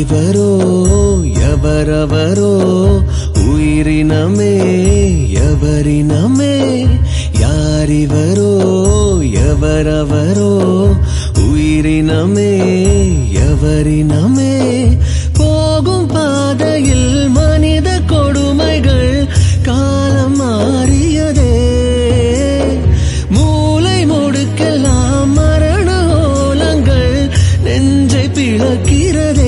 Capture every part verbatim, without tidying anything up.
ಯಾರಿವರೋ ಎವರವರೋ ಉಯಿರಿನಮೇ ಎವರಿನಮೇ ಯಾರಿವರೋ ಎವರವರೋ உயிரினமே எவரினமே போகும் பாதையில் மனித கொடுமைகள் காலம் மாறியதே மூளை முடுக்கெல்லாம் மரண ஓலங்கள் நெஞ்சை பிளக்கிறதே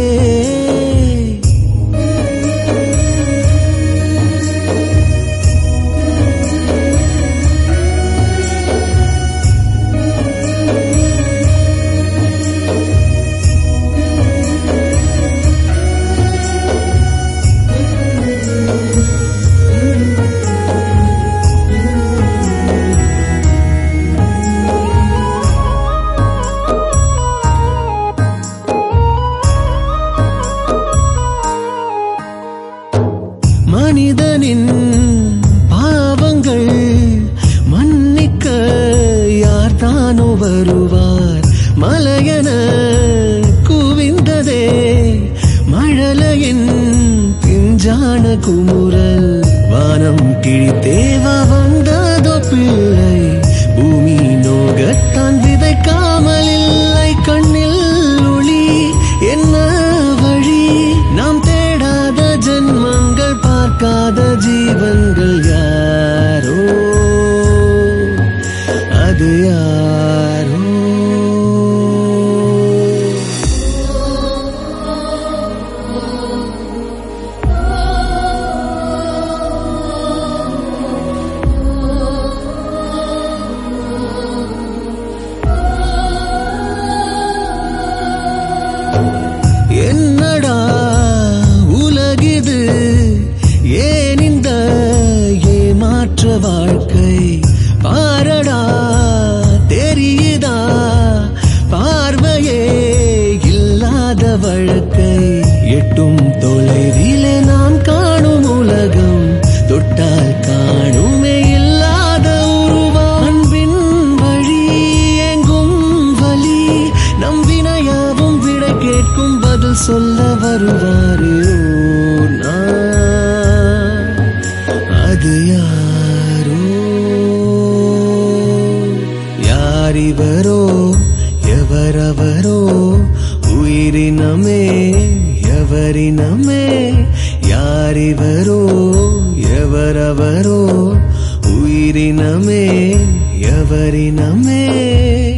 மனிதனின் பாவங்கள் மன்னிக்க யார் தானோ வருவார் மலையென குவிந்ததே மழலையின் பிஞ்சான குமுறல் வானம் கிழித்தேவா வந்ததோ பிள்ளை பூமி நோகத்தான் விதைக்காமல் இல்லை கண்ணில் ஒளி என்ன வழி நாம் தேடாத ஜென்மங்கள் பார்க்காத ஜீவன்கள் யாரோ அது யாரோ என்னடா உலகிது ஏன் இந்த ஏமாற்ற வாழ்க்கை பாரடா தெரியுதா பார்வையே இல்லாத வழக்கை எட்டும் தொலைவிலே நாம் காணும் உலகம் தொட்டால் காணுமே இல்லாத உருவம் அன்பின் வழி எங்கும் வலி நம் வினையாவும் விட கேட்கும் பதில் சொல்ல வருவாரே அது யாரோ யாரிவரோ எவரவரோ உயிரினமே எவரினமே யாரிவரோ எவரவரோ உயிரினமே எவரினமே